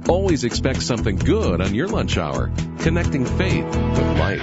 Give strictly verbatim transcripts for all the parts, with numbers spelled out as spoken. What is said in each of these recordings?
Always expect something good on your lunch hour. Connecting faith with life.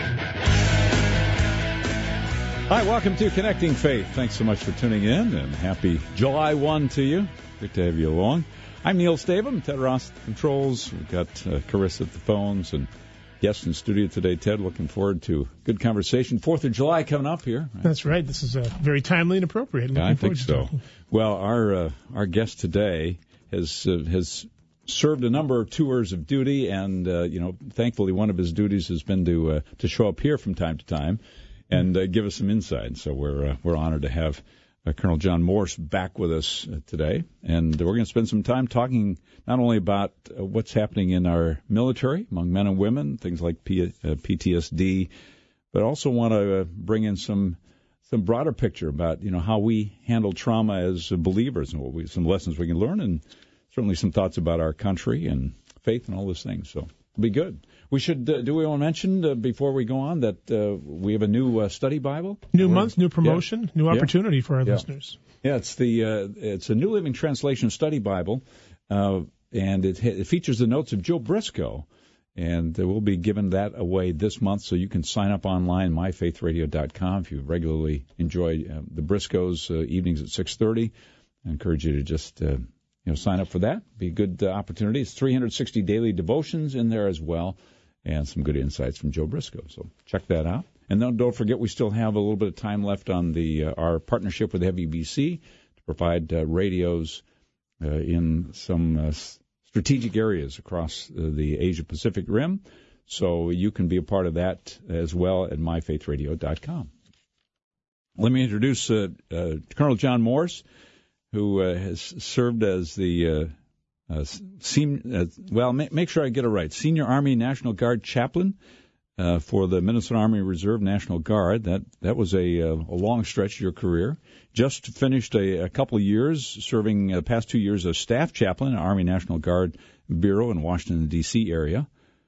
Hi, welcome to Connecting Faith. Thanks so much for tuning in, and happy July first to you. Great to have you along. I'm Neil Stavum, Ted Ross at the controls. We've got uh, Carissa at the phones and guests in studio today. Ted, looking forward to a good conversation. Fourth of July coming up here. Right? That's right. This is uh, very timely and appropriate. Yeah, I think so. Well, our uh, our guest today has uh, has served a number of tours of duty, and uh, you know, thankfully, one of his duties has been to uh, to show up here from time to time and uh, give us some insight. So we're uh, we're honored to have uh, Colonel John Morse back with us uh, today, and we're going to spend some time talking not only about uh, what's happening in our military among men and women, things like P- uh, P T S D, but also want to uh, bring in some some broader picture about you know how we handle trauma as believers and what we, some lessons we can learn, and certainly some thoughts about our country and faith and all those things. So it'll be good. We should, uh, do we want to mention uh, before we go on that uh, we have a new uh, study Bible? New We're, month, new promotion, yeah. new opportunity yeah. for our yeah. listeners. Yeah, it's the uh, it's a New Living Translation study Bible, uh, and it, it features the notes of Joe Briscoe, and uh, we'll be giving that away this month, so you can sign up online, my faith radio dot com, if you regularly enjoy uh, the Briscoes uh, evenings at six thirty. I encourage you to just uh, you know sign up for that. Be a good uh, opportunity. It's three hundred sixty daily devotions in there as well, and some good insights from Joe Briscoe. So check that out. And then don't forget, we still have a little bit of time left on the uh, our partnership with W B C to provide uh, radios uh, in some uh, strategic areas across uh, the Asia-Pacific Rim. So you can be a part of that as well at my faith radio dot com. Let me introduce uh, uh, Colonel John Morse, who uh, has served as the uh, Uh, sen- uh, well, ma- make sure I get it right. Senior Army National Guard Chaplain uh, for the Minnesota Army Reserve National Guard. That that was a, uh, a long stretch of your career. Just finished a, a couple of years serving the uh, past two years as staff chaplain at Army National Guard Bureau in Washington, D C area.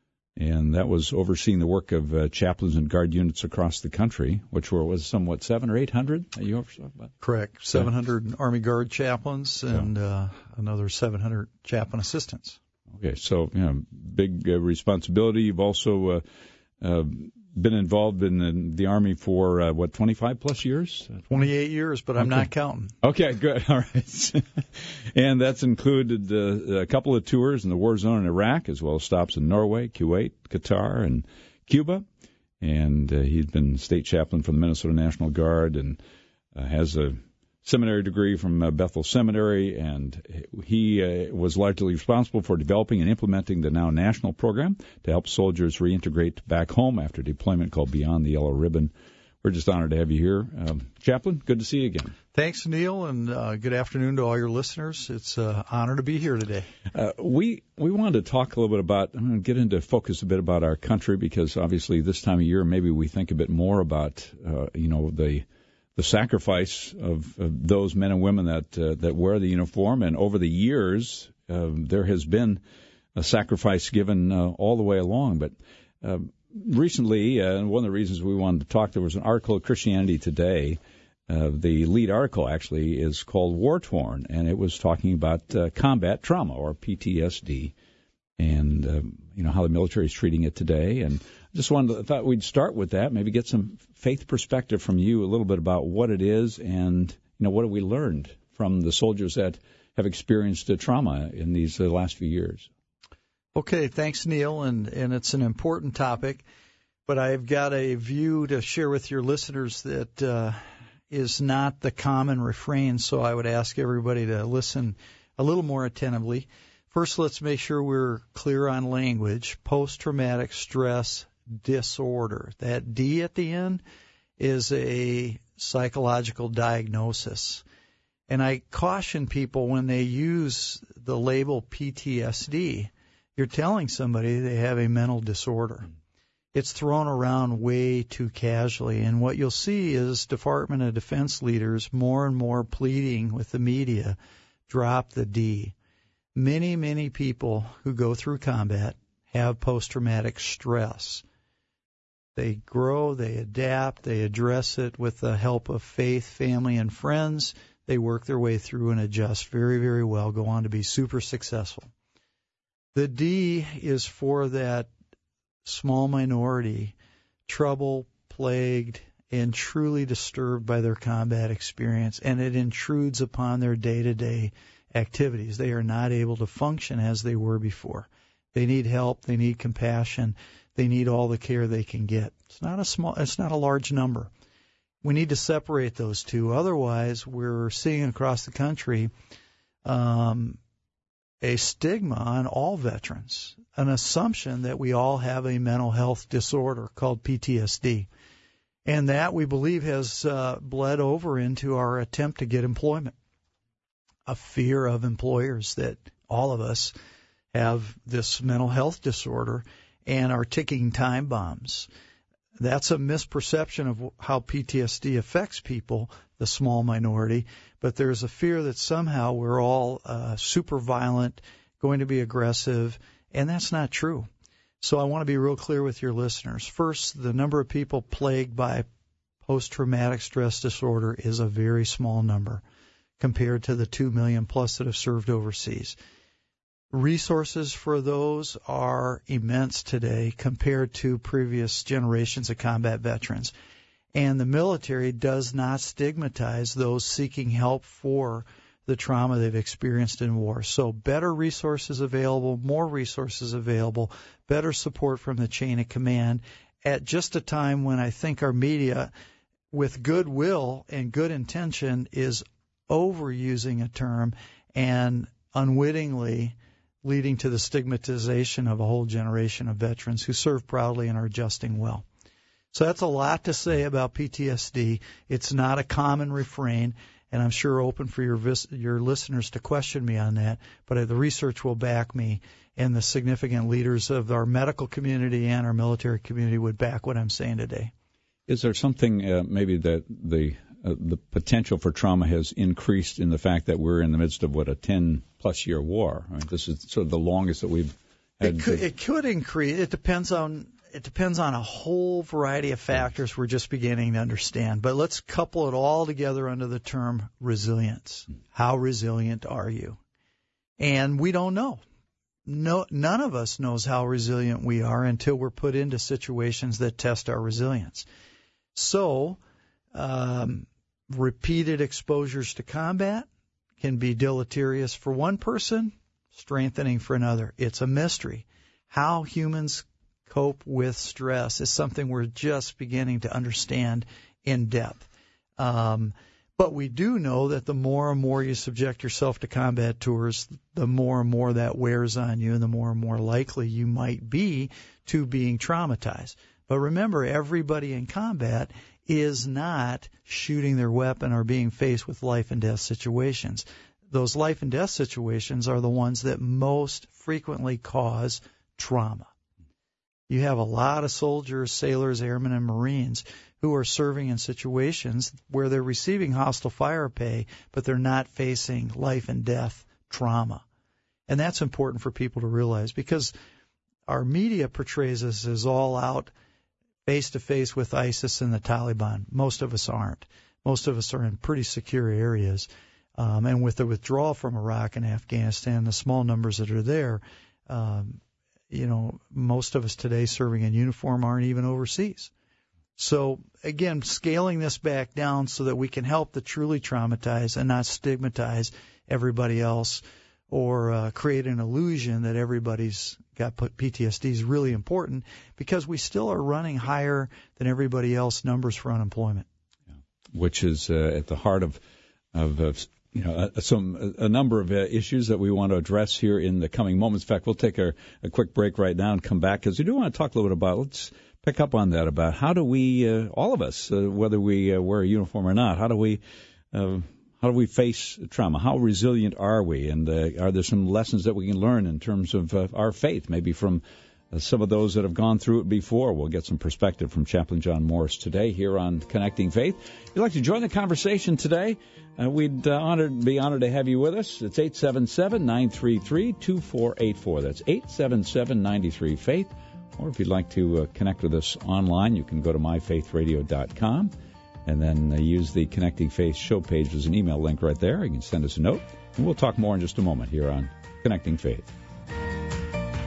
And that was overseeing the work of uh, chaplains and guard units across the country, which were was somewhat seven or eight hundred. You oversaw about? Correct, seven hundred yeah. Army Guard chaplains and yeah. uh, another seven hundred chaplain assistants. Okay, so you know, big uh, responsibility. You've also uh, uh, been involved in the, the Army for uh, what, twenty-five plus years? twenty-eight years, but I'm okay. not counting. Okay, good. All right. And that's included uh, a couple of tours in the war zone in Iraq, as well as stops in Norway, Kuwait, Qatar, and Cuba. And uh, he's been state chaplain for the Minnesota National Guard and uh, has a seminary degree from uh, Bethel Seminary, and he uh, was largely responsible for developing and implementing the now national program to help soldiers reintegrate back home after deployment called Beyond the Yellow Ribbon. We're just honored to have you here. Um, Chaplain, good to see you again. Thanks, Neil, and uh, good afternoon to all your listeners. It's an honor to be here today. Uh, we we wanted to talk a little bit about, I'm going to get into focus a bit about our country, because obviously this time of year maybe we think a bit more about, uh, you know, the the sacrifice of, of those men and women that uh, that wear the uniform. And over the years, uh, there has been a sacrifice given uh, all the way along. But uh, recently, uh, and one of the reasons we wanted to talk, there was an article of Christianity Today. Uh, the lead article actually is called War Torn, and it was talking about uh, combat trauma, or P T S D, and uh, you know how the military is treating it today. And I just wanted to, thought we'd start with that, maybe get some faith perspective from you, a little bit about what it is, and you know what have we learned from the soldiers that have experienced uh, trauma in these uh, last few years. Okay, thanks, Neil, and and it's an important topic, but I've got a view to share with your listeners that uh, is not the common refrain, so I would ask everybody to listen a little more attentively. First, let's make sure we're clear on language. Post-traumatic stress disorder. That D at the end is a psychological diagnosis. And I caution people when they use the label P T S D, you're telling somebody they have a mental disorder. It's thrown around way too casually. And what you'll see is Department of Defense leaders more and more pleading with the media, drop the D. Many, many people who go through combat have post-traumatic stress. They grow, they adapt, they address it with the help of faith, family, and friends. They work their way through and adjust very, very well, go on to be super successful. The D is for that small minority, trouble, plagued, and truly disturbed by their combat experience, and it intrudes upon their day-to-day activities. They are not able to function as they were before. They need help. They need compassion. They need all the care they can get. It's not a small. It's not a large number. We need to separate those two. Otherwise, we're seeing across the country um, a stigma on all veterans, an assumption that we all have a mental health disorder called P T S D. And that, we believe, has uh, bled over into our attempt to get employment. A fear of employers that all of us have this mental health disorder and are ticking time bombs. That's a misperception of how P T S D affects people, the small minority, but there's a fear that somehow we're all uh, super violent, going to be aggressive, and that's not true. So I want to be real clear with your listeners. First, the number of people plagued by post-traumatic stress disorder is a very small number compared to the two million plus that have served overseas. Resources for those are immense today compared to previous generations of combat veterans. And the military does not stigmatize those seeking help for the trauma they've experienced in war. So better resources available, more resources available, better support from the chain of command at just a time when I think our media, with goodwill and good intention, is overusing a term and unwittingly leading to the stigmatization of a whole generation of veterans who serve proudly and are adjusting well. So that's a lot to say about P T S D. It's not a common refrain, and I'm sure open for your vis- your listeners to question me on that, but the research will back me, and the significant leaders of our medical community and our military community would back what I'm saying today. Is there something uh, maybe that the uh, the potential for trauma has increased in the fact that we're in the midst of, what, a ten-plus year war? I mean, this is sort of the longest that we've had. It could, it could increase. It depends on it depends on a whole variety of factors we're just beginning to understand. But let's couple it all together under the term resilience. How resilient are you? And we don't know. No, none of us knows how resilient we are until we're put into situations that test our resilience. So, um, repeated exposures to combat can be deleterious for one person, strengthening for another. It's a mystery. How humans cope with stress is something we're just beginning to understand in depth. Um, but we do know that the more and more you subject yourself to combat tours, the more and more that wears on you, and the more and more likely you might be to being traumatized. But remember, everybody in combat is not shooting their weapon or being faced with life and death situations. Those life and death situations are the ones that most frequently cause trauma. You have a lot of soldiers, sailors, airmen, and Marines who are serving in situations where they're receiving hostile fire pay, but they're not facing life and death trauma. And that's important for people to realize, because our media portrays us as all out face-to-face with ISIS and the Taliban. Most of us aren't. Most of us are in pretty secure areas. Um, and with the withdrawal from Iraq and Afghanistan, the small numbers that are there, um, you know, most of us today serving in uniform aren't even overseas. So, again, scaling this back down so that we can help the truly traumatized and not stigmatize everybody else or uh, create an illusion that everybody's got P T S D is really important, because we still are running higher than everybody else numbers for unemployment. Yeah. Which is uh, at the heart of, of, of you know, uh, some a number of uh, issues that we want to address here in the coming moments. In fact, we'll take a, a quick break right now and come back, because we do want to talk a little bit about, let's pick up on that, about how do we, uh, all of us, uh, whether we uh, wear a uniform or not, how do we uh, how do we face trauma? How resilient are we? And uh, are there some lessons that we can learn in terms of uh, our faith, maybe from uh, some of those that have gone through it before? We'll get some perspective from Chaplain John Morris today here on Connecting Faith. If you'd like to join the conversation today, uh, we'd uh, honored, be honored to have you with us. It's eight seven seven, nine three three, two four eight four. That's eight seven seven, nine three, faith. Or if you'd like to uh, connect with us online, you can go to my faith radio dot com and then uh, use the Connecting Faith show page. There's an email link right there. You can send us a note, and we'll talk more in just a moment here on Connecting Faith.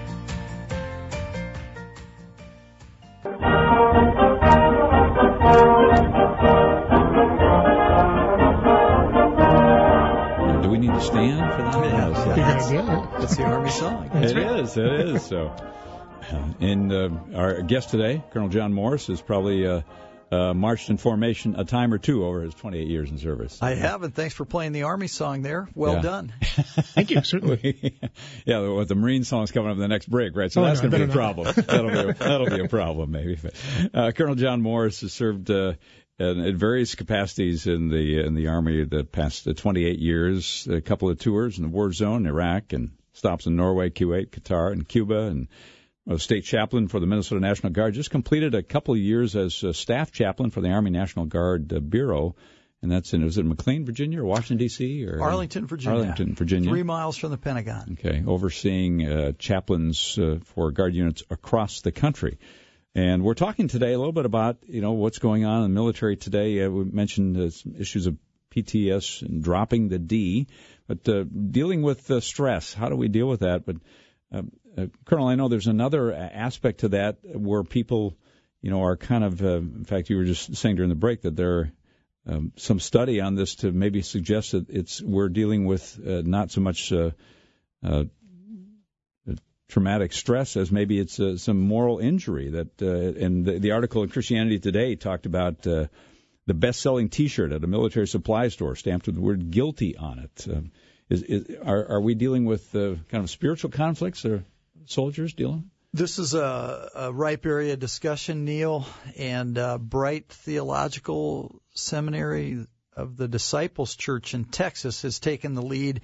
stand for that? Yeah, Yes. Good idea. That's the Army song. It is. It is. So, and uh, our guest today, Colonel John Morris, has probably uh, uh, marched in formation a time or two over his twenty-eight years in service. I have, and thanks for playing the Army song there. Well Yeah. done. Thank you, certainly. Yeah, with the Marine song's coming up in the next break, right? So Oh, that's no, going to be a better problem. that'll be a, that'll be a problem, maybe. But, uh, Colonel John Morris has served uh, in, in various capacities in the in the Army the past uh, twenty-eight years. A couple of tours in the war zone, Iraq, and stops in Norway, Kuwait, Qatar, and Cuba, and was state chaplain for the Minnesota National Guard. Just completed a couple of years as a staff chaplain for the Army National Guard uh, Bureau. And that's in, was it McLean, Virginia, or Washington, D C? Or Arlington, Virginia. Arlington, Virginia. Three miles from the Pentagon. Okay, overseeing uh, chaplains uh, for Guard units across the country. And we're talking today a little bit about, you know, what's going on in the military today. Uh, we mentioned uh, some issues of P T S and dropping the D, but uh, dealing with uh, stress. How do we deal with that? But, uh, uh, Colonel, I know there's another aspect to that where people, you know, are kind of, uh, in fact, you were just saying during the break that there are um, some study on this to maybe suggest that it's we're dealing with uh, not so much uh, uh, traumatic stress as maybe it's uh, some moral injury. That uh, and the, the article in Christianity Today talked about uh, the best-selling T-shirt at a military supply store stamped with the word "guilty" on it. Um, is, is are, are we dealing with uh, kind of spiritual conflicts or soldiers dealing? This is a, a ripe area of discussion, Neil, and uh, Bright Theological Seminary of the Disciples Church in Texas has taken the lead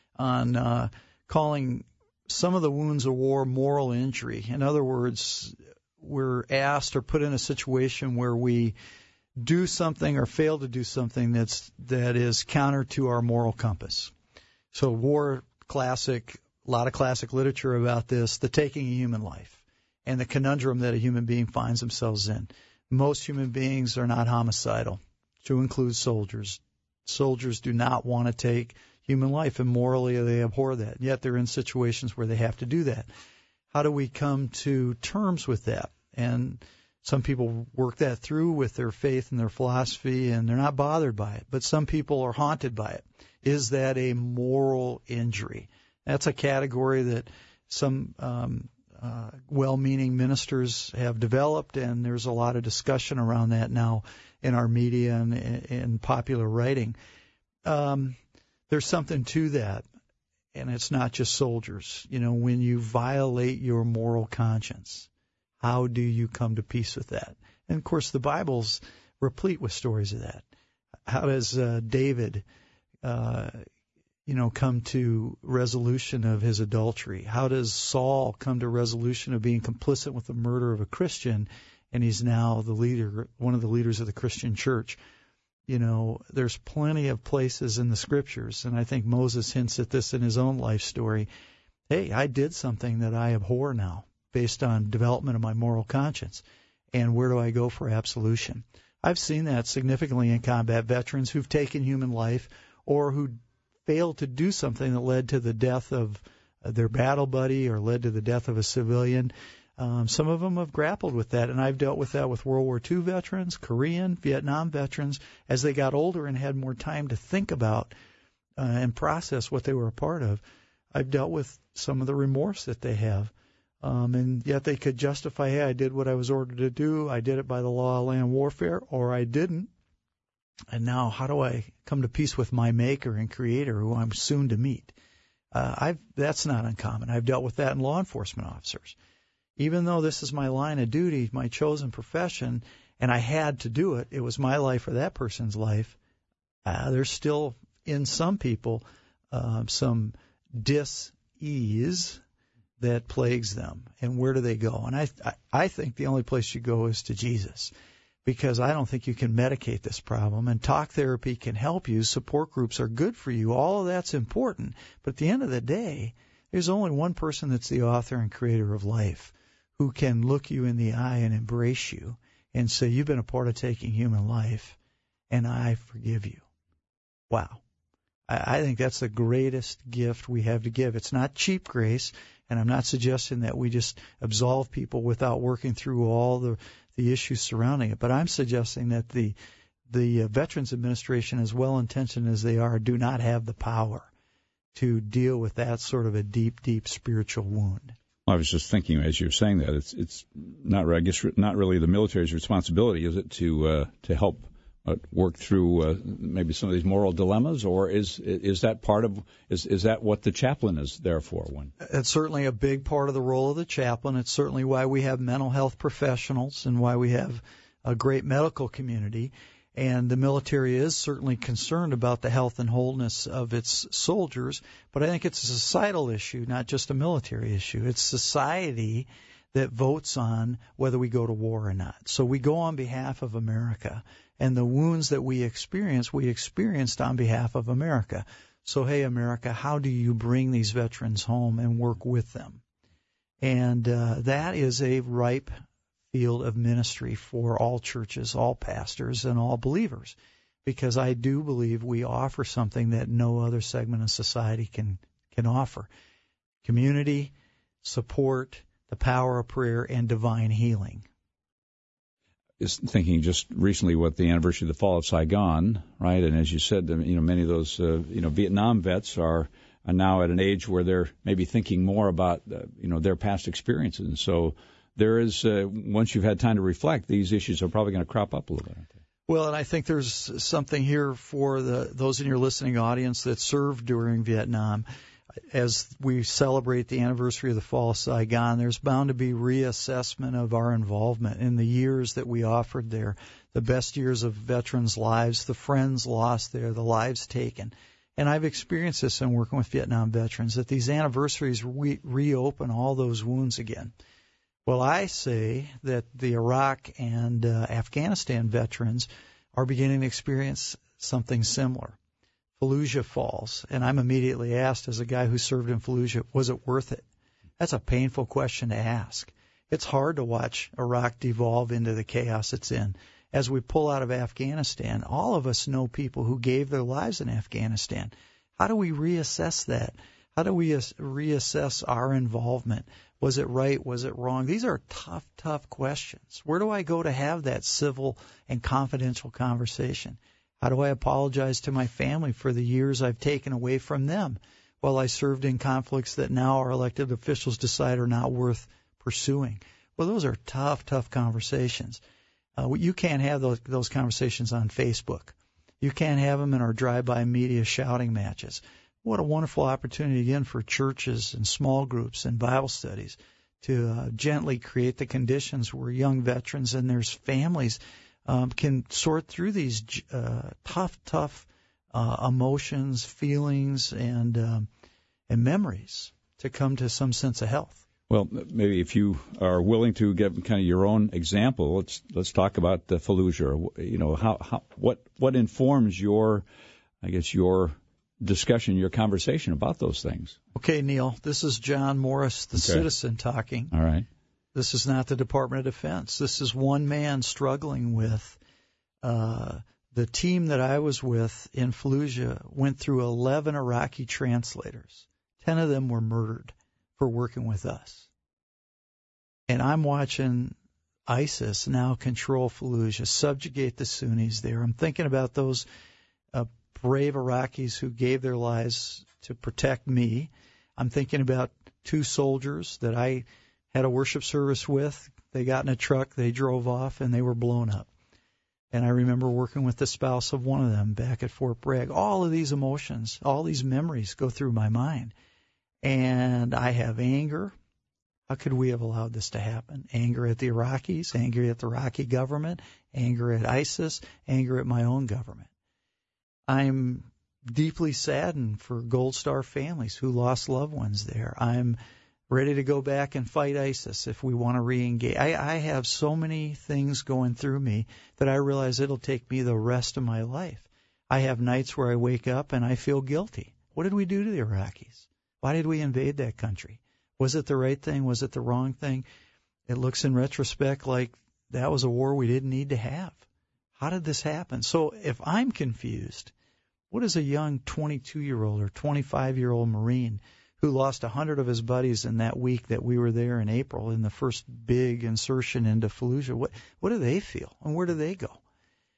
on uh, calling some of the wounds of war moral injury. In other words, we're asked or put in a situation where we do something or fail to do something that's that is counter to our moral compass. So war classic, a lot of classic literature about this, the taking of human life and the conundrum that a human being finds themselves in. Most human beings are not homicidal, to include soldiers. Soldiers do not want to take human life, and morally they abhor that. Yet they're in situations where they have to do that. How do we come to terms with that? And some people work that through with their faith and their philosophy, and they're not bothered by it. But some people are haunted by it. Is that a moral injury? That's a category that some um, uh, well-meaning ministers have developed, and there's a lot of discussion around that now in our media and in popular writing. Um, there's something to that, and it's not just soldiers. You know, when you violate your moral conscience, how do you come to peace with that? And, of course, the Bible's replete with stories of that. How does uh, David, uh, you know, come to resolution of his adultery? How does Saul come to resolution of being complicit with the murder of a Christian, and he's now the leader, one of the leaders of the Christian church? You know, there's plenty of places in the Scriptures, and I think Moses hints at this in his own life story. Hey, I did something that I abhor now, based on development of my moral conscience. And where do I go for absolution? I've seen that significantly in combat veterans who've taken human life or who failed to do something that led to the death of their battle buddy or led to the death of a civilian. Um, some of them have grappled with that, and I've dealt with that with World War Two veterans, Korean, Vietnam veterans, as they got older and had more time to think about uh, and process what they were a part of. I've dealt with some of the remorse that they have. Um, and yet they could justify, hey, I did what I was ordered to do. I did it by the law of land warfare, or I didn't. And now how do I come to peace with my maker and creator who I'm soon to meet? Uh, I've, that's not uncommon. I've dealt with that in law enforcement officers. Even though this is my line of duty, my chosen profession, and I had to do it, it was my life or that person's life, uh, there's still, in some people, uh, some dis-ease that plagues them. And where do they go? And I, I think the only place you go is to Jesus, because I don't think you can medicate this problem. And talk therapy can help you. Support groups are good for you. All of that's important. But at the end of the day, there's only one person that's the author and creator of life who can look you in the eye and embrace you and say, you've been a part of taking human life, and I forgive you. Wow. I, I think that's the greatest gift we have to give. It's not cheap grace. And I'm not suggesting that we just absolve people without working through all the, the issues surrounding it. But I'm suggesting that the the uh, Veterans Administration, as well-intentioned as they are, do not have the power to deal with that sort of a deep, deep spiritual wound. I was just thinking as you were saying that it's it's not I guess not really the military's responsibility, is it, to uh, to help uh, work through uh, maybe some of these moral dilemmas, or is is that part of is is that what the chaplain is there for? When it's certainly a big part of the role of the chaplain. It's certainly why we have mental health professionals and why we have a great medical community. And the military is certainly concerned about the health and wholeness of its soldiers, but I think it's a societal issue, not just a military issue. It's society that votes on whether we go to war or not. So we go on behalf of America, and the wounds that we experience, we experienced on behalf of America. So, hey, America, how do you bring these veterans home and work with them? And uh, that is a ripe field of ministry for all churches, all pastors, and all believers, because I do believe we offer something that no other segment of society can can offer: community, support, the power of prayer, and divine healing. Is thinking just recently what the anniversary of the fall of Saigon, right? And as you said, you know, many of those uh, you know Vietnam vets are, are now at an age where they're maybe thinking more about uh, you know their past experiences, and so. There is, uh, once you've had time to reflect, these issues are probably going to crop up a little bit, aren't they? Well, and I think there's something here for the those in your listening audience that served during Vietnam. As we celebrate the anniversary of the fall of Saigon, there's bound to be reassessment of our involvement in the years that we offered there, the best years of veterans' lives, the friends lost there, the lives taken. And I've experienced this in working with Vietnam veterans, that these anniversaries re- reopen all those wounds again. Well, I say that the Iraq and uh, Afghanistan veterans are beginning to experience something similar. Fallujah falls, and I'm immediately asked, as a guy who served in Fallujah, was it worth it? That's a painful question to ask. It's hard to watch Iraq devolve into the chaos it's in. As we pull out of Afghanistan, all of us know people who gave their lives in Afghanistan. How do we reassess that? How do we reassess our involvement? Was it right? Was it wrong? These are tough, tough questions. Where do I go to have that civil and confidential conversation? How do I apologize to my family for the years I've taken away from them while I served in conflicts that now our elected officials decide are not worth pursuing? Well, those are tough, tough conversations. Uh, you can't have those, those conversations on Facebook. You can't have them in our drive-by media shouting matches. What a wonderful opportunity, again, for churches and small groups and Bible studies to uh, gently create the conditions where young veterans and their families um, can sort through these uh, tough, tough uh, emotions, feelings, and um, and memories to come to some sense of health. Well, maybe if you are willing to give kind of your own example, let's let's talk about the Fallujah. You know, how, how what what informs your, I guess your discussion, your conversation about those things. Okay, Neil, this is John Morris, the okay. citizen, talking. All right. This is not the Department of Defense. This is one man struggling with. Uh, the team that I was with in Fallujah went through eleven Iraqi translators. Ten of them were murdered for working with us. And I'm watching ISIS now control Fallujah, subjugate the Sunnis there. I'm thinking about those uh, brave Iraqis who gave their lives to protect me. I'm thinking about two soldiers that I had a worship service with. They got in a truck, they drove off, and they were blown up. And I remember working with the spouse of one of them back at Fort Bragg. All of these emotions, all these memories go through my mind. And I have anger. How could we have allowed this to happen? Anger at the Iraqis, anger at the Iraqi government, anger at ISIS, anger at my own government. I'm deeply saddened for Gold Star families who lost loved ones there. I'm ready to go back and fight ISIS if we want to re-engage. I, I have so many things going through me that I realize it'll take me the rest of my life. I have nights where I wake up and I feel guilty. What did we do to the Iraqis? Why did we invade that country? Was it the right thing? Was it the wrong thing? It looks in retrospect like that was a war we didn't need to have. How did this happen? So if I'm confused, what is a young twenty-two-year-old or twenty-five-year-old Marine who lost a hundred of his buddies in that week that we were there in April in the first big insertion into Fallujah? What what do they feel, and where do they go?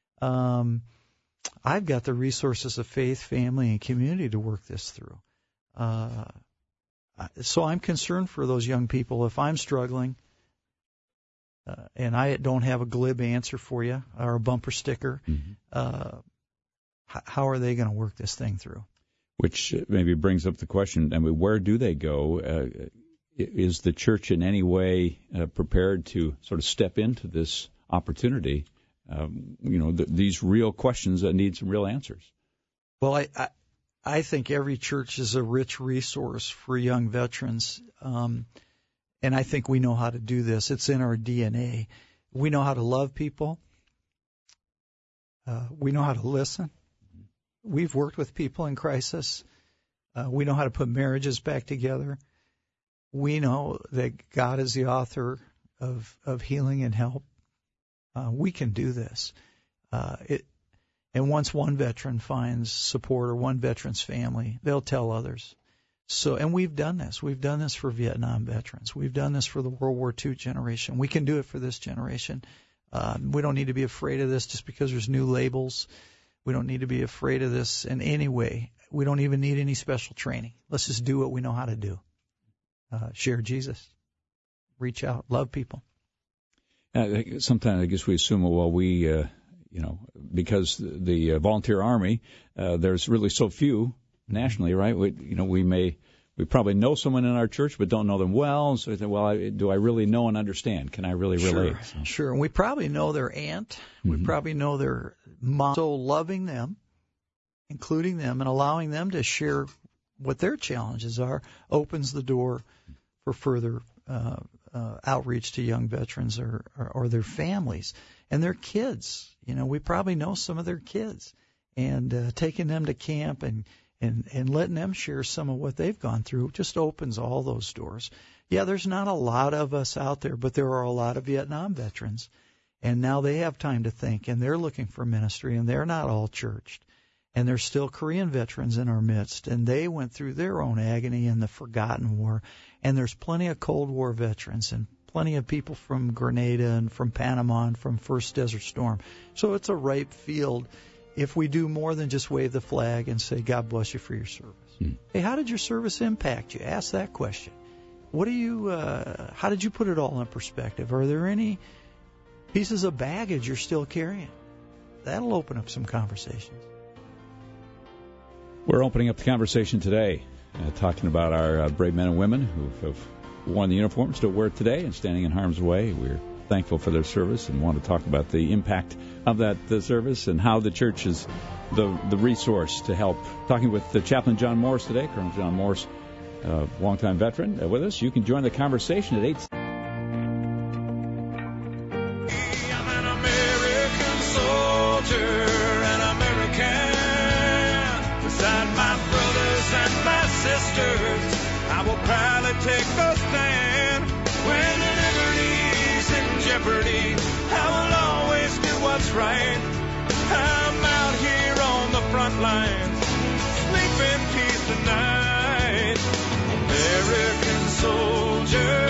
Um, I've got the resources of faith, family, and community to work this through. Uh, so I'm concerned for those young people. If I'm struggling, uh, and I don't have a glib answer for you or a bumper sticker, mm-hmm. uh, h- how are they going to work this thing through? Which maybe brings up the question, I mean, where do they go? Uh, is the church in any way uh, prepared to sort of step into this opportunity? Um, you know, th- these real questions that need some real answers. Well, I, I I think every church is a rich resource for young veterans, um, and I think we know how to do this. It's in our D N A. We know how to love people. Uh, we know how to listen. We've worked with people in crisis. Uh, we know how to put marriages back together. We know that God is the author of, of healing and help. Uh, we can do this. Uh, it, and once one veteran finds support or one veteran's family, they'll tell others. So, and we've done this. We've done this for Vietnam veterans. We've done this for the World War Two generation. We can do it for this generation. Um, we don't need to be afraid of this just because there's new labels. We don't need to be afraid of this in any way. We don't even need any special training. Let's just do what we know how to do. Uh, share Jesus. Reach out. Love people. Uh, sometimes I guess we assume, well, we, uh, you know, because the, the uh, volunteer army, uh, there's really so few nationally, right? We, you know, we may, we probably know someone in our church, but don't know them well. So we think, well, I, do I really know and understand? Can I really relate? Sure, so. Sure. And we probably know their aunt. Mm-hmm. We probably know their mom. So loving them, including them, and allowing them to share what their challenges are opens the door for further uh, uh, outreach to young veterans or, or, or their families and their kids. You know, we probably know some of their kids, and uh, taking them to camp and, and, and letting them share some of what they've gone through just opens all those doors. Yeah, there's not a lot of us out there, but there are a lot of Vietnam veterans, and now they have time to think, and they're looking for ministry, and they're not all churched. And there's still Korean veterans in our midst, and they went through their own agony in the forgotten war. And there's plenty of Cold War veterans and plenty of people from Grenada and from Panama and from First Desert Storm. So it's a ripe field if we do more than just wave the flag and say, God bless you for your service. Hmm. Hey, how did your service impact you? Ask that question. What do you, uh, how did you put it all in perspective? Are there any pieces of baggage you're still carrying? That'll open up some conversations. We're opening up the conversation today, uh, talking about our uh, brave men and women who have worn the uniform, still wear it today, and standing in harm's way. We're thankful for their service and want to talk about the impact of that the service and how the church is the the resource to help. Talking with the Chaplain John Morse today, Colonel John Morse, uh, longtime veteran, uh, with us. You can join the conversation at eight. I'm an American soldier, an American. Beside my brothers and my sisters, I will proudly take a stand. When liberty's in jeopardy, I will always do what's right. I'm out here on the front lines, sleep in peace tonight. American soldier,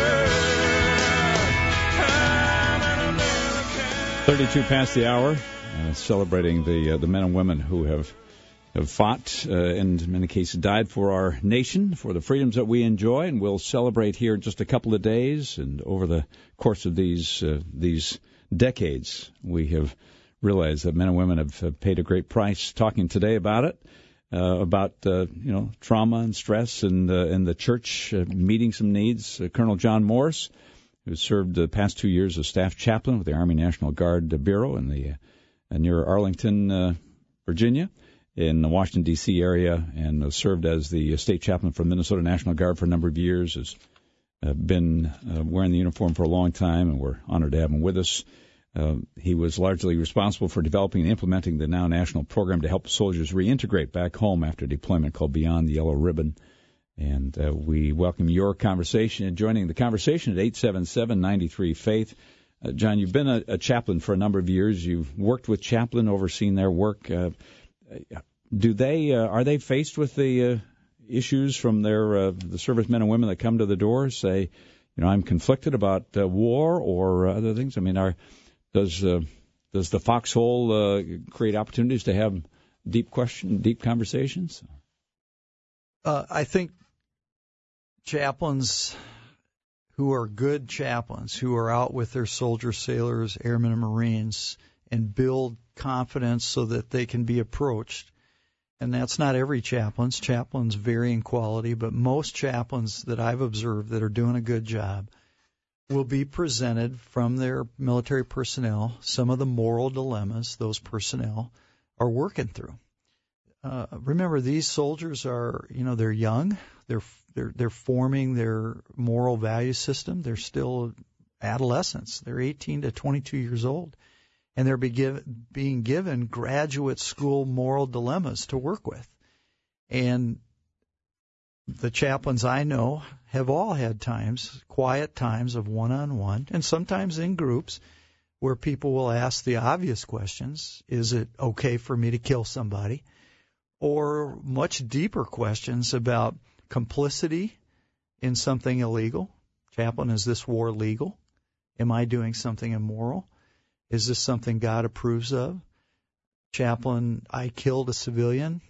I'm an American. thirty-two past the hour, uh, celebrating the uh, the men and women who have have fought, uh, and in many cases died for our nation, for the freedoms that we enjoy, and we'll celebrate here in just a couple of days. And over the course of these uh, these decades, we have realized that men and women have, have paid a great price. Talking today about it, uh, about uh, you know trauma and stress, and uh, and the church uh, meeting some needs. Uh, Colonel John Morse, who served the past two years as staff chaplain with the Army National Guard Bureau in the uh, near Arlington, uh, Virginia, in the Washington, D C area, and served as the state chaplain for Minnesota National Guard for a number of years, has uh, been uh, wearing the uniform for a long time, and we're honored to have him with us. Uh, he was largely responsible for developing and implementing the now national program to help soldiers reintegrate back home after deployment called Beyond the Yellow Ribbon. And uh, we welcome your conversation and joining the conversation at eight seven seven, nine three, faith. Uh, John, you've been a, a chaplain for a number of years. You've worked with chaplain, overseen their work. Uh, Do they uh, are they faced with the uh, issues from their uh, the servicemen and women that come to the door, say, you know, I'm conflicted about uh, war or uh, other things? I mean, are does uh, does the foxhole uh, create opportunities to have deep question, deep conversations? Uh, I think chaplains who are good chaplains, who are out with their soldiers, sailors, airmen, and Marines, and build confidence so that they can be approached. And that's not every chaplains. Chaplains vary in quality, but most chaplains that I've observed that are doing a good job will be presented from their military personnel some of the moral dilemmas those personnel are working through. Uh, remember, these soldiers are, you know, they're young. They're they're they're forming their moral value system. They're still adolescents. They're eighteen to twenty-two years old, and they're be give, being given graduate school moral dilemmas to work with. And the chaplains I know have all had times, quiet times of one-on-one, and sometimes in groups, where people will ask the obvious questions: is it okay for me to kill somebody? Or much deeper questions about complicity in something illegal. Chaplain, is this war legal? Am I doing something immoral? Is this something God approves of? Chaplain, I killed a civilian,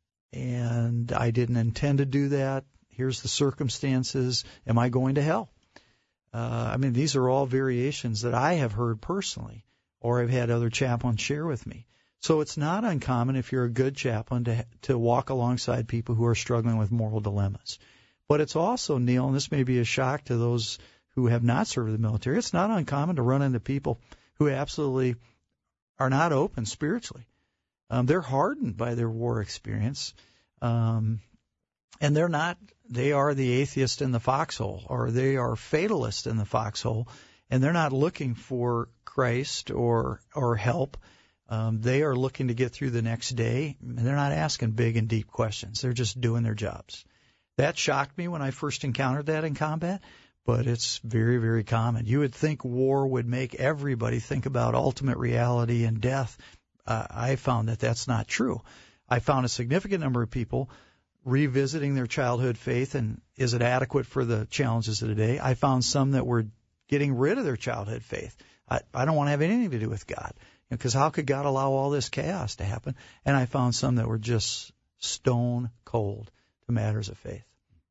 and I didn't intend to do that. Here's the circumstances. Am I going to hell? Uh, I mean, these are all variations that I have heard personally, or I've had other chaplains share with me. So it's not uncommon, if you're a good chaplain, to to walk alongside people who are struggling with moral dilemmas. But it's also, Neil, and this may be a shock to those who have not served the military, it's not uncommon to run into people who absolutely are not open spiritually. Um, they're hardened by their war experience, um, and they're not. They are the atheist in the foxhole, or they are fatalist in the foxhole, and they're not looking for Christ or or help. Um, they are looking to get through the next day, and they're not asking big and deep questions. They're just doing their jobs. That shocked me when I first encountered that in combat, but it's very, very common. You would think war would make everybody think about ultimate reality and death. Uh, I found that that's not true. I found a significant number of people revisiting their childhood faith, and is it adequate for the challenges of today? I found some that were getting rid of their childhood faith. I, I don't want to have anything to do with God. Because how could God allow all this chaos to happen? And I found some that were just stone cold to matters of faith.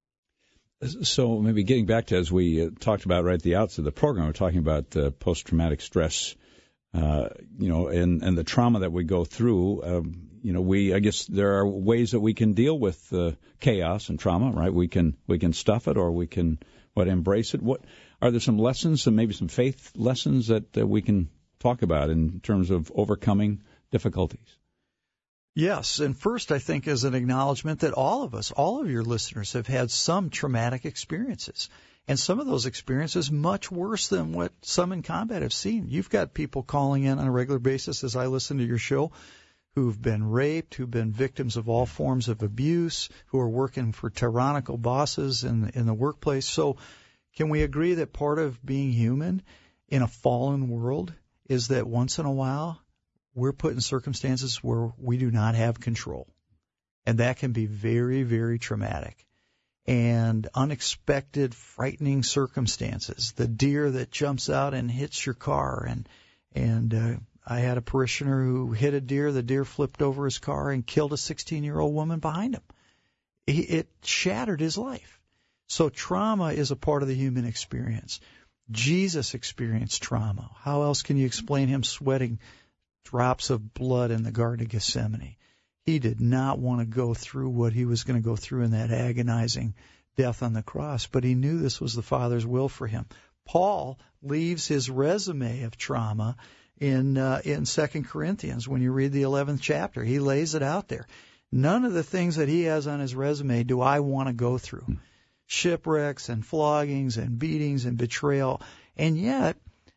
So maybe getting back to, as we uh, talked about right at the outset of the program, we're talking about uh, post-traumatic stress, uh, you know, and, and the trauma that we go through. Um, you know, we I guess there are ways that we can deal with uh, chaos and trauma, right? We can we can stuff it, or we can what embrace it. What are there some lessons, and maybe some faith lessons that uh, we can talk about in terms of overcoming difficulties? Yes, and first I think is an acknowledgement that all of us, all of your listeners, have had some traumatic experiences, and some of those experiences much worse than what some in combat have seen. You've got people calling in on a regular basis as I listen to your show who've been raped, who've been victims of all forms of abuse, who are working for tyrannical bosses in, in the workplace. So can we agree that part of being human in a fallen world is that once in a while we're put in circumstances where we do not have control. And that can be very, very traumatic. And unexpected, frightening circumstances. The deer that jumps out and hits your car. And and uh, I had a parishioner who hit a deer. The deer flipped over his car and killed a sixteen-year-old woman behind him. He, it shattered his life. So trauma is a part of the human experience. Jesus experienced trauma. How else can you explain him sweating drops of blood in the Garden of Gethsemane? He did not want to go through what he was going to go through in that agonizing death on the cross, but he knew this was the Father's will for him. Paul leaves his resume of trauma in uh, in Second Corinthians. When you read the eleventh chapter, he lays it out there. None of the things that he has on his resume do I want to go through. Hmm. Shipwrecks and floggings and beatings and betrayal. And yet,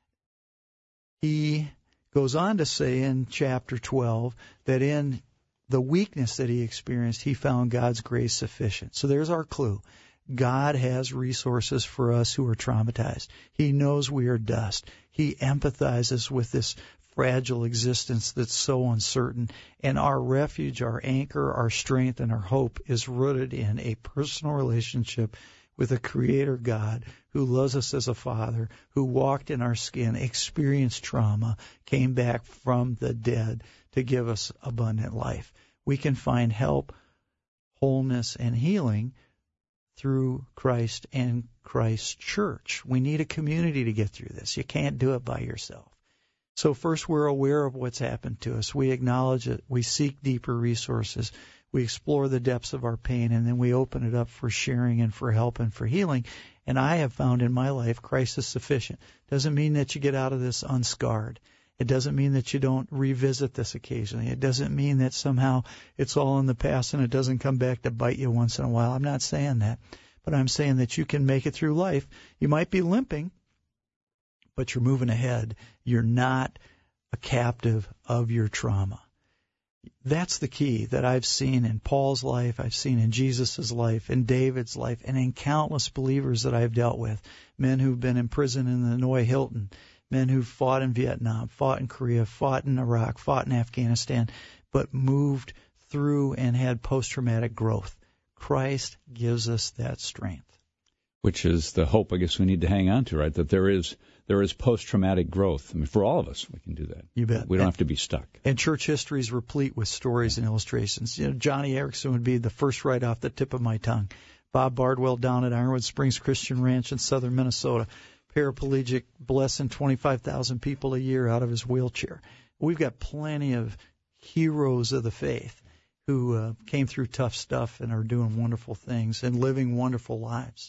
he goes on to say in chapter twelve that in the weakness that he experienced, he found God's grace sufficient. So there's our clue. God has resources for us who are traumatized. He knows we are dust. He empathizes with this fragile existence that's so uncertain. And our refuge, our anchor, our strength, and our hope is rooted in a personal relationship with a Creator God who loves us as a Father, who walked in our skin, experienced trauma, came back from the dead to give us abundant life. We can find help, wholeness, and healing through Christ and Christ's church. We need a community to get through this. You can't do it by yourself. So first, we're aware of what's happened to us. We acknowledge it. We seek deeper resources. We explore the depths of our pain, and then we open it up for sharing and for help and for healing. And I have found in my life, Christ is sufficient. Doesn't mean that you get out of this unscarred. It doesn't mean that you don't revisit this occasionally. It doesn't mean that somehow it's all in the past and it doesn't come back to bite you once in a while. I'm not saying that. But I'm saying that you can make it through life. You might be limping, but you're moving ahead. You're not a captive of your trauma. That's the key that I've seen in Paul's life, I've seen in Jesus' life, in David's life, and in countless believers that I've dealt with. Men who've been in prison in the Hanoi Hilton, men who fought in Vietnam, fought in Korea, fought in Iraq, fought in Afghanistan, but moved through and had post-traumatic growth. Christ gives us that strength. Which is the hope, I guess, we need to hang on to, right? That there is there is post-traumatic growth. I mean, for all of us, we can do that. You bet. We don't and, have to be stuck. And church history is replete with stories and illustrations. You know, Johnny Erickson would be the first right off the tip of my tongue. Bob Bardwell down at Ironwood Springs Christian Ranch in southern Minnesota, paraplegic, blessing twenty-five thousand people a year out of his wheelchair. We've got plenty of heroes of the faith who uh, came through tough stuff and are doing wonderful things and living wonderful lives.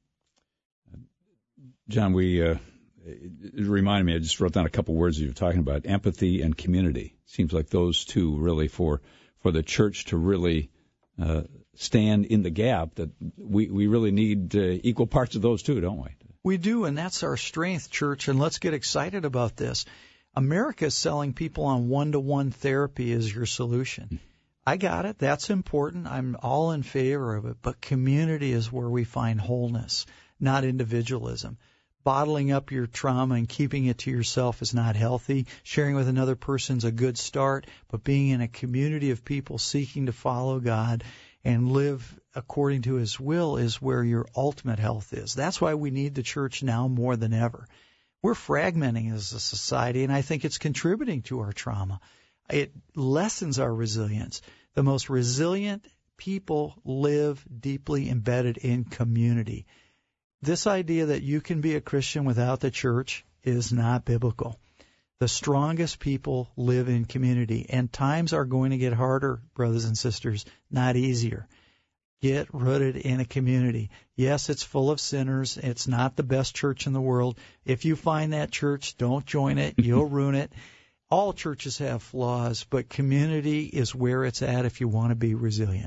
John, we uh, it reminded me, I just wrote down a couple words you were talking about, empathy and community. Seems like those two really for for the church to really uh, stand in the gap, that we, we really need uh, equal parts of those two, don't we? We do, and that's our strength, church, and let's get excited about this. America is selling people on one-to-one therapy as your solution. I got it. That's important. I'm all in favor of it, but community is where we find wholeness, not individualism. Bottling up your trauma and keeping it to yourself is not healthy. Sharing with another person's a good start, but being in a community of people seeking to follow God and live according to His will is where your ultimate health is. That's why we need the church now more than ever. We're fragmenting as a society, and I think it's contributing to our trauma. It lessens our resilience. The most resilient people live deeply embedded in community. This idea that you can be a Christian without the church is not biblical. The strongest people live in community, and times are going to get harder, brothers and sisters, not easier. Get rooted in a community. Yes, it's full of sinners. It's not the best church in the world. If you find that church, don't join it. You'll ruin it. All churches have flaws, but community is where it's at if you want to be resilient.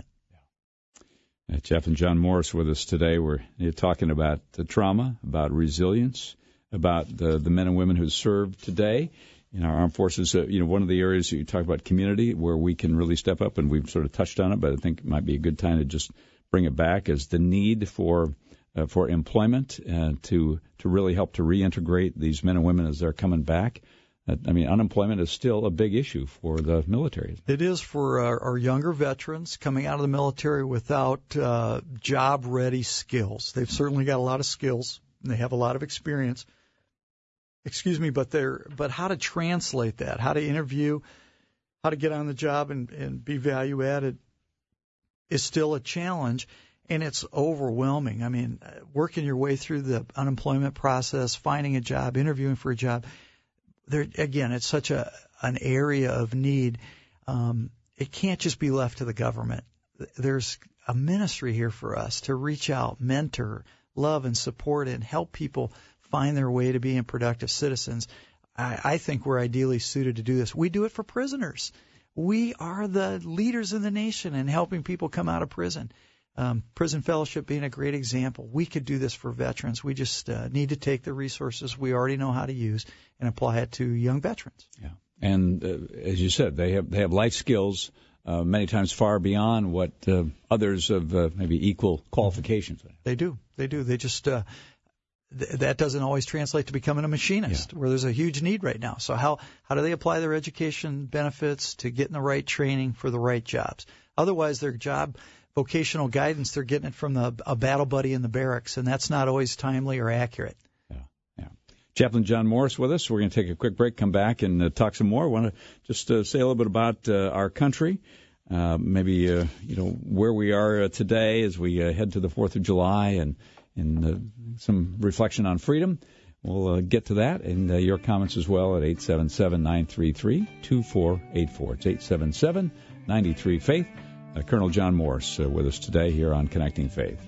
Uh, Jeff and John Morris with us today. We're talking about the trauma, about resilience, about the, the men and women who serve today in our armed forces. Uh, you know, one of the areas you talk about community where we can really step up, and we've sort of touched on it, but I think it might be a good time to just bring it back, is the need for uh, for employment uh, to to really help to reintegrate these men and women as they're coming back. I mean, unemployment is still a big issue for the military. It is for our, our younger veterans coming out of the military without uh, job-ready skills. They've certainly got a lot of skills, and they have a lot of experience. Excuse me, but they're but how to translate that, how to interview, how to get on the job and, and be value-added is still a challenge, and it's overwhelming. I mean, working your way through the unemployment process, finding a job, interviewing for a job, there, again, it's such a an area of need. Um, it can't just be left to the government. There's a ministry here for us to reach out, mentor, love, and support, and help people find their way to being productive citizens. I, I think we're ideally suited to do this. We do it for prisoners. We are the leaders in the nation in helping people come out of prison. Um, Prison Fellowship being a great example. We could do this for veterans. We just uh, need to take the resources we already know how to use and apply it to young veterans. Yeah, and uh, as you said, they have they have life skills uh, many times far beyond what uh, others of uh, maybe equal qualifications. They do. They do. They just uh, th- that doesn't always translate to becoming a machinist, yeah. where there's a huge need right now. So how how do they apply their education benefits to getting the right training for the right jobs? Otherwise, their job vocational guidance, they're getting it from the, a battle buddy in the barracks, and that's not always timely or accurate. Yeah, yeah. Chaplain John Morris with us. We're going to take a quick break, come back, and uh, talk some more. I want to just uh, say a little bit about uh, our country. uh, maybe uh, you know where we are uh, today as we uh, head to the fourth of July, and and uh, some reflection on freedom. We'll uh, get to that and uh, your comments as well at eight seven seven, nine three three, two four eight four. It's eight seven seven, nine three, faith. Uh, Colonel John Morris uh, with us today here on Connecting Faith.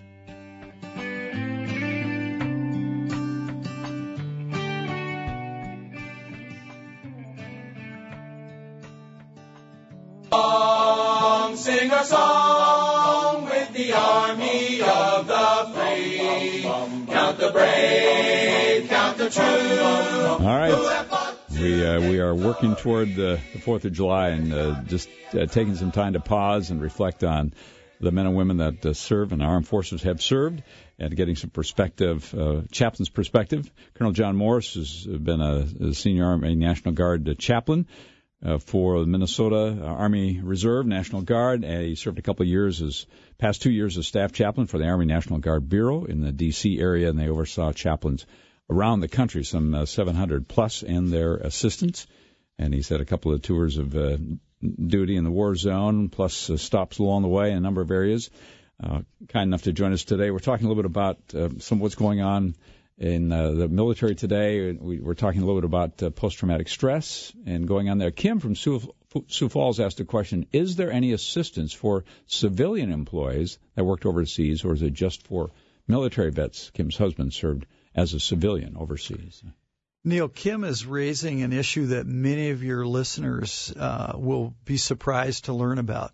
Sing a song with the army of the free. Count the brave, count the true. All right. We uh, we are working toward the, the fourth of July and uh, just uh, taking some time to pause and reflect on the men and women that uh, serve and our armed forces have served, and getting some perspective, uh, chaplain's perspective. Colonel John Morris has been a, a senior Army National Guard uh, chaplain Uh, for the Minnesota Army Reserve National Guard. And he served a couple of years as, past two years as staff chaplain for the Army National Guard Bureau in the D C area, and they oversaw chaplains around the country, some uh, seven hundred plus, and their assistants. And he's had a couple of tours of uh, duty in the war zone, plus uh, stops along the way in a number of areas. Uh, kind enough to join us today. We're talking a little bit about uh, some of what's going on in uh, the military today. We, we're talking a little bit about uh, post-traumatic stress and going on there. Kim from Sioux, Sioux Falls asked a question, is there any assistance for civilian employees that worked overseas, or is it just for military vets? Kim's husband served as a civilian overseas. Neil, Kim is raising an issue that many of your listeners uh, will be surprised to learn about.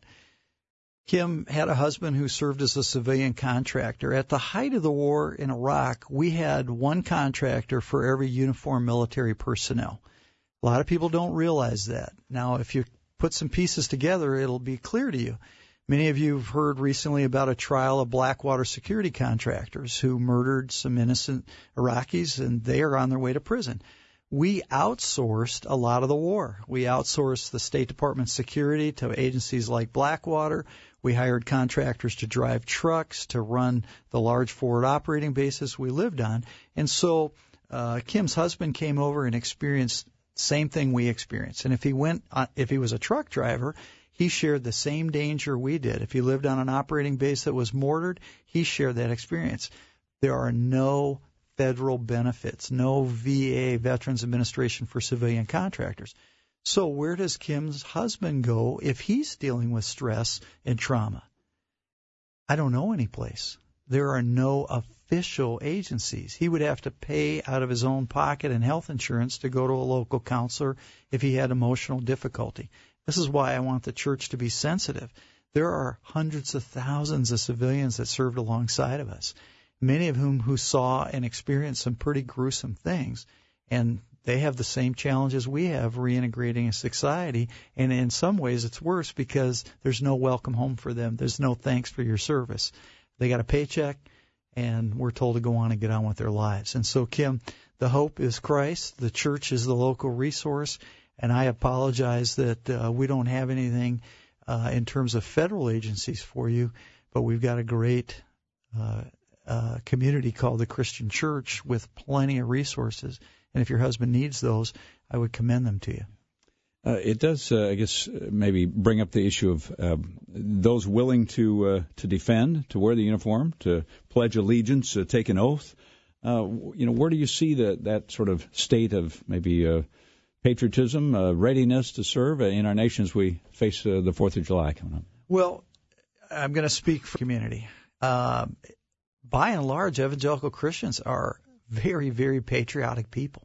Kim had a husband who served as a civilian contractor. At the height of the war in Iraq, we had one contractor for every uniformed military personnel. A lot of people don't realize that. Now, if you put some pieces together, it'll be clear to you. Many of you have heard recently about a trial of Blackwater security contractors who murdered some innocent Iraqis, and they are on their way to prison. We outsourced a lot of the war. We outsourced the State Department security to agencies like Blackwater. We hired contractors to drive trucks, to run the large forward operating bases we lived on. And so uh, Kim's husband came over and experienced the same thing we experienced. And if he went, on, if he was a truck driver, he shared the same danger we did. If he lived on an operating base that was mortared, he shared that experience. There are no federal benefits, no V A, Veterans Administration for civilian contractors. So where does Kim's husband go if he's dealing with stress and trauma? I don't know any place. There are no official agencies. He would have to pay out of his own pocket and health insurance to go to a local counselor if he had emotional difficulty. This is why I want the church to be sensitive. There are hundreds of thousands of civilians that served alongside of us, many of whom who saw and experienced some pretty gruesome things, and they have the same challenges we have reintegrating in society, and in some ways it's worse because there's no welcome home for them. There's no thanks for your service. They got a paycheck, and we're told to go on and get on with their lives. And so, Kim, the hope is Christ. The church is the local resource, and I apologize that uh, we don't have anything uh, in terms of federal agencies for you, but we've got a great uh, uh, community called the Christian Church with plenty of resources. And if your husband needs those, I would commend them to you. Uh, it does, uh, I guess, maybe bring up the issue of uh, those willing to uh, to defend, to wear the uniform, to pledge allegiance, to take an oath. Uh, you know, where do you see the, that sort of state of maybe uh, patriotism, uh, readiness to serve in our nation as we face uh, the fourth of July coming up? Well, I'm going to speak for community. Uh, by and large, evangelical Christians are very, very patriotic people.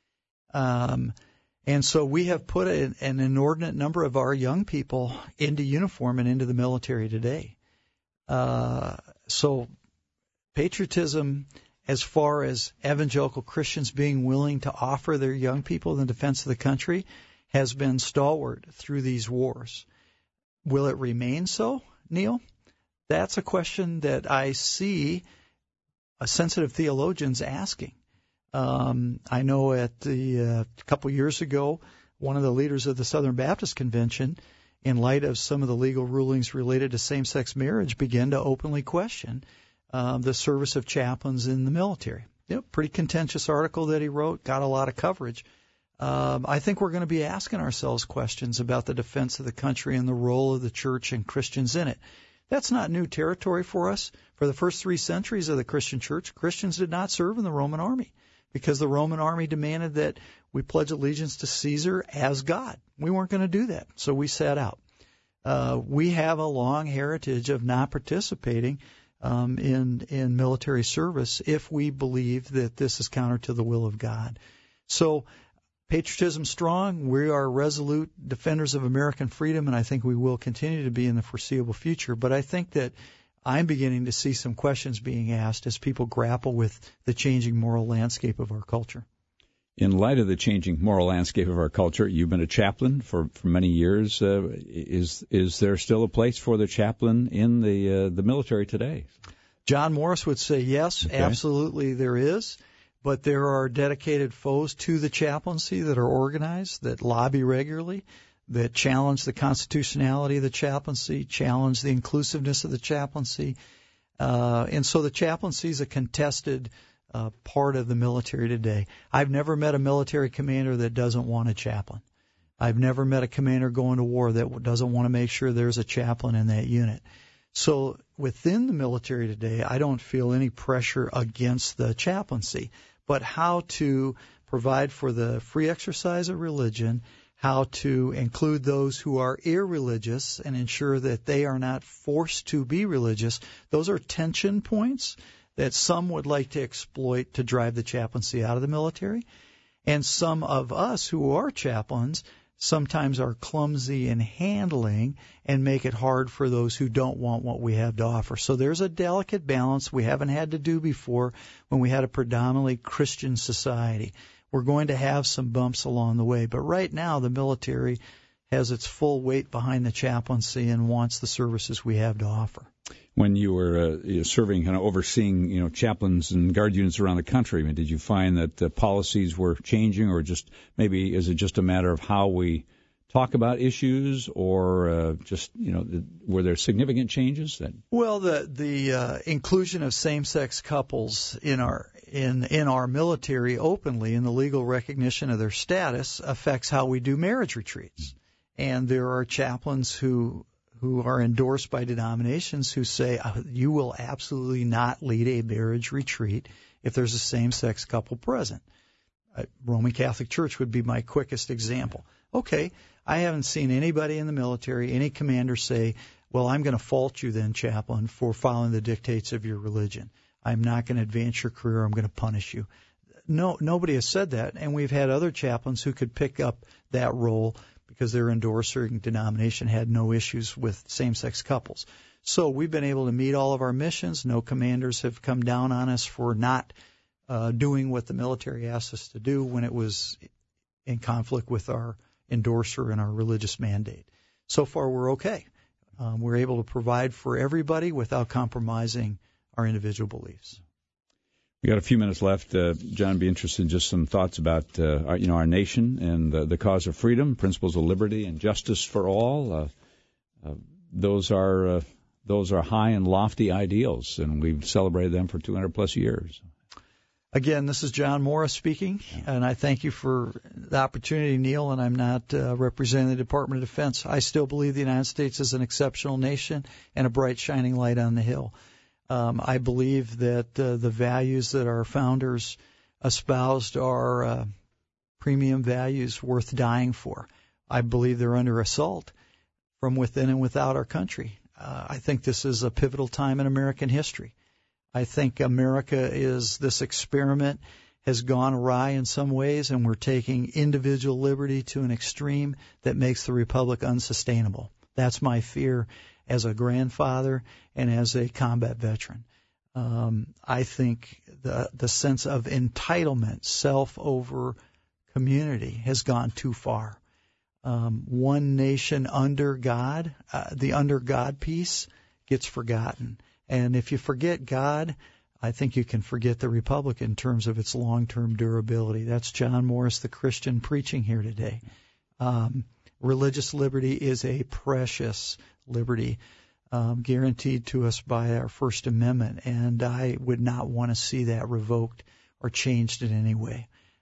Um, and so we have put a, an inordinate number of our young people into uniform and into the military today. Uh, so patriotism, as far as evangelical Christians being willing to offer their young people in the defense of the country, has been stalwart through these wars. Will it remain so, Neil? That's a question that I see a sensitive theologians asking. Um, I know at the uh, a couple years ago, one of the leaders of the Southern Baptist Convention, in light of some of the legal rulings related to same-sex marriage, began to openly question um, the service of chaplains in the military. You know, pretty contentious article that he wrote, got a lot of coverage. um, I think we're going to be asking ourselves questions about the defense of the country and the role of the church and Christians in it. That's not new territory for us. For the first three centuries of the Christian church, Christians did not serve in the Roman army because the Roman army demanded that we pledge allegiance to Caesar as God. We weren't going to do that, so we sat out. Uh, we have a long heritage of not participating um, in in military service if we believe that this is counter to the will of God. So patriotism strong. We are resolute defenders of American freedom, and I think we will continue to be in the foreseeable future. But I think that I'm beginning to see some questions being asked as people grapple with the changing moral landscape of our culture. In light of the changing moral landscape of our culture, you've been a chaplain for, for many years. Uh, is is there still a place for the chaplain in the uh, the military today? John Morris would say yes, okay. Absolutely there is. But there are dedicated foes to the chaplaincy that are organized, that lobby regularly, that challenge the constitutionality of the chaplaincy, challenge the inclusiveness of the chaplaincy. Uh, and so the chaplaincy is a contested uh, part of the military today. I've never met a military commander that doesn't want a chaplain. I've never met a commander going to war that doesn't want to make sure there's a chaplain in that unit. So within the military today, I don't feel any pressure against the chaplaincy, but how to provide for the free exercise of religion, how to include those who are irreligious and ensure that they are not forced to be religious. Those are tension points that some would like to exploit to drive the chaplaincy out of the military. And some of us who are chaplains sometimes are clumsy in handling and make it hard for those who don't want what we have to offer. So there's a delicate balance we haven't had to do before when we had a predominantly Christian society. We're going to have some bumps along the way, but right now the military has its full weight behind the chaplaincy and wants the services we have to offer. When you were uh, you know, serving, kind of overseeing, you know, chaplains and guard units around the country, I mean, did you find that uh, policies were changing, or just maybe is it just a matter of how we talk about issues, or uh, just, you know, were there significant changes? That Well, the the uh, inclusion of same-sex couples in our in in our military openly, in the legal recognition of their status, affects how we do marriage retreats. And there are chaplains who who are endorsed by denominations who say uh, you will absolutely not lead a marriage retreat if there's a same-sex couple present. Uh, Roman Catholic Church would be my quickest example. Okay, I haven't seen anybody in the military, any commander say, well, I'm going to fault you then, chaplain, for following the dictates of your religion. I'm not going to advance your career. I'm going to punish you. No, nobody has said that, and we've had other chaplains who could pick up that role because their endorsing denomination had no issues with same-sex couples. So we've been able to meet all of our missions. No commanders have come down on us for not uh, doing what the military asked us to do when it was in conflict with our endorser and our religious mandate. So far, we're okay. Um, we're able to provide for everybody without compromising our individual beliefs. We got a few minutes left. Uh, John, I'd be interested in just some thoughts about uh, our, you know, our nation and uh, the cause of freedom, principles of liberty and justice for all. Uh, uh, those are uh, those are high and lofty ideals, and we've celebrated them for two hundred plus years. Again, this is John Morris speaking, and I thank you for the opportunity, Neil, and I'm not uh, representing the Department of Defense. I still believe the United States is an exceptional nation and a bright, shining light on the hill. Um, I believe that uh, the values that our founders espoused are uh, premium values worth dying for. I believe they're under assault from within and without our country. Uh, I think this is a pivotal time in American history. I think America is, this experiment has gone awry in some ways, and we're taking individual liberty to an extreme that makes the republic unsustainable. That's my fear as a grandfather and as a combat veteran. Um, I think the the sense of entitlement, self over community, has gone too far. Um, one nation under God, uh, the under God piece gets forgotten. And if you forget God, I think you can forget the republic in terms of its long-term durability. That's John Morris, the Christian, preaching here today. Um, religious liberty is a precious liberty um, guaranteed to us by our First Amendment, and I would not want to see that revoked or changed in any way.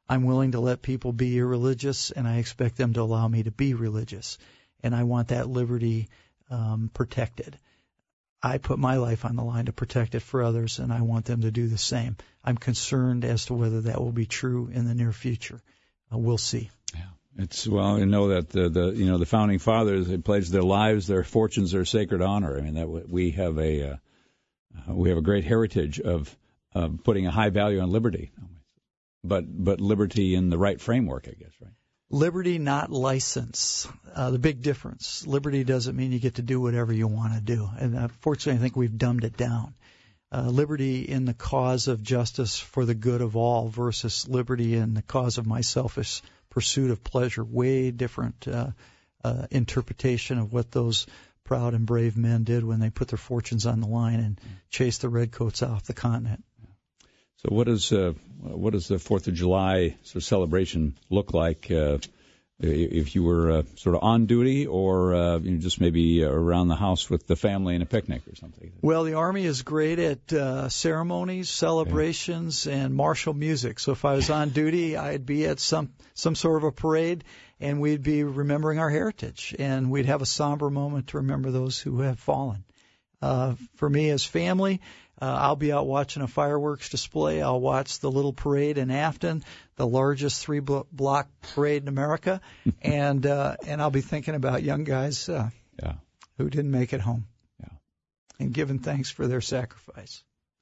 I'm willing to let people be irreligious, and I expect them to allow me to be religious. And I want that liberty um, protected. I put my life on the line to protect it for others, and I want them to do the same. I'm concerned as to whether that will be true in the near future. Uh, we'll see. Yeah, it's well, you know that the, the you know the founding fathers, they pledged their lives, their fortunes, their sacred honor. I mean that we have a uh, we have a great heritage of uh, putting a high value on liberty, but but liberty in the right framework, I guess, right? Liberty, not license. Uh, the big difference. Liberty doesn't mean you get to do whatever you want to do. And unfortunately, I think we've dumbed it down. Uh, liberty in the cause of justice for the good of all versus liberty in the cause of my selfish pursuit of pleasure. Way different uh, uh, interpretation of what those proud and brave men did when they put their fortunes on the line and chased the redcoats off the continent. So what does uh, what does the Fourth of July sort of celebration look like uh, if you were uh, sort of on duty or uh, you know, just maybe around the house with the family in a picnic or something? Well, the Army is great at uh, ceremonies, celebrations, yeah. and martial music. So if I was on duty, I'd be at some some sort of a parade, and we'd be remembering our heritage, and we'd have a somber moment to remember those who have fallen. Uh, for me as family, uh, I'll be out watching a fireworks display. I'll watch the little parade in Afton, the largest three-block parade in America, and uh, and I'll be thinking about young guys uh, yeah. who didn't make it home, yeah. and giving thanks for their sacrifice.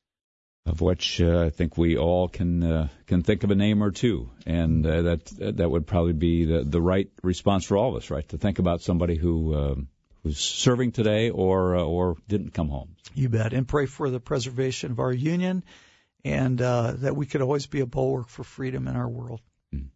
Of which uh, I think we all can uh, can think of a name or two, and uh, that that would probably be the the right response for all of us, right? To think about somebody who. Um, who's serving today or uh, or didn't come home. You bet. And pray for the preservation of our union and uh, that we could always be a bulwark for freedom in our world. Mm.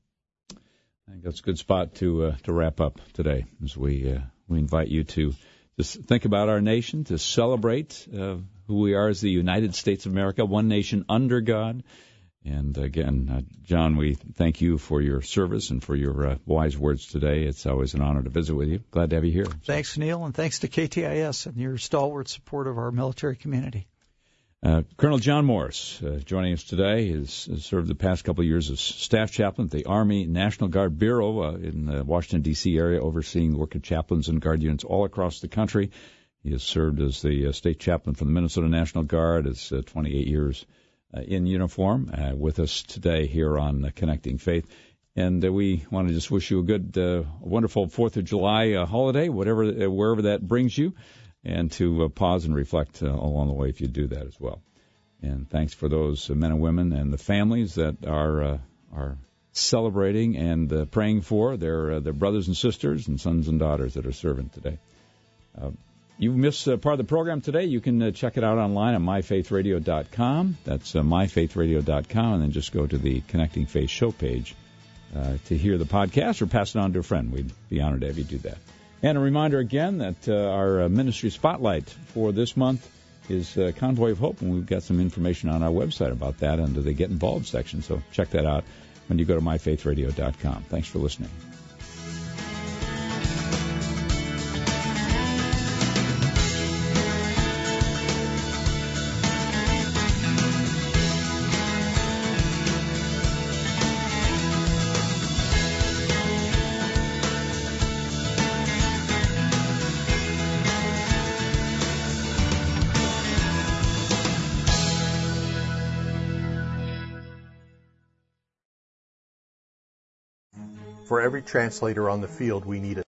I think that's a good spot to uh, to wrap up today as we uh, we invite you to just think about our nation, to celebrate uh, who we are as the United States of America, one nation under God. And again, uh, John, we thank you for your service and for your uh, wise words today. It's always an honor to visit with you. Glad to have you here. Thanks, Neil, and thanks to K T I S and your stalwart support of our military community. Uh, Colonel John Morris uh, joining us today. Has, has served the past couple of years as staff chaplain at the Army National Guard Bureau uh, in the Washington, D C area, overseeing the work of chaplains and guard units all across the country. He has served as the uh, state chaplain for the Minnesota National Guard. It's uh, twenty-eight years Uh, in uniform uh, with us today here on uh, Connecting Faith. And uh, we want to just wish you a good, uh, wonderful fourth of July uh, holiday, whatever, uh, wherever that brings you, and to uh, pause and reflect uh, along the way if you do that as well. And thanks for those uh, men and women and the families that are uh, are celebrating and uh, praying for their, uh, their brothers and sisters and sons and daughters that are serving today. Uh, You missed uh, part of the program today. You can uh, check it out online at my faith radio dot com. That's uh, my faith radio dot com, and then just go to the Connecting Faith show page uh, to hear the podcast or pass it on to a friend. We'd be honored to have you do that. And a reminder again that uh, our uh, ministry spotlight for this month is uh, Convoy of Hope, and we've got some information on our website about that under the Get Involved section. So check that out when you go to my faith radio dot com. Thanks for listening. For every translator on the field, we need a